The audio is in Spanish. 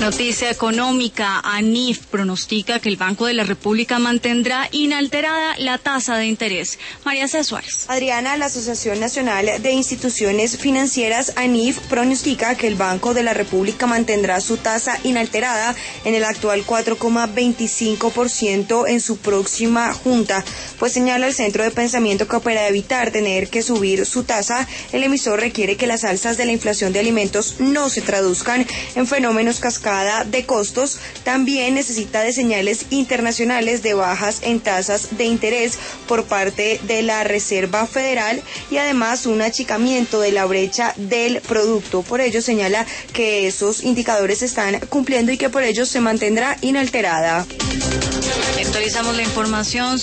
Noticia económica. ANIF pronostica que el Banco de la República mantendrá inalterada la tasa de interés. María C. Suárez. Adriana, la Asociación Nacional de Instituciones Financieras, ANIF, pronostica que el Banco de la República mantendrá su tasa inalterada en el actual 4,25% en su próxima junta, pues señala el Centro de Pensamiento que para evitar tener que subir su tasa, el emisor requiere que las alzas de la inflación de alimentos no se traduzcan en fenómenos cascada de costos. También necesita de señales internacionales de bajas en tasas de interés por parte de la Reserva Federal y además un achicamiento de la brecha del producto. Por ello señala que esos indicadores se están cumpliendo y que por ello se mantendrá inalterada. Actualizamos la información.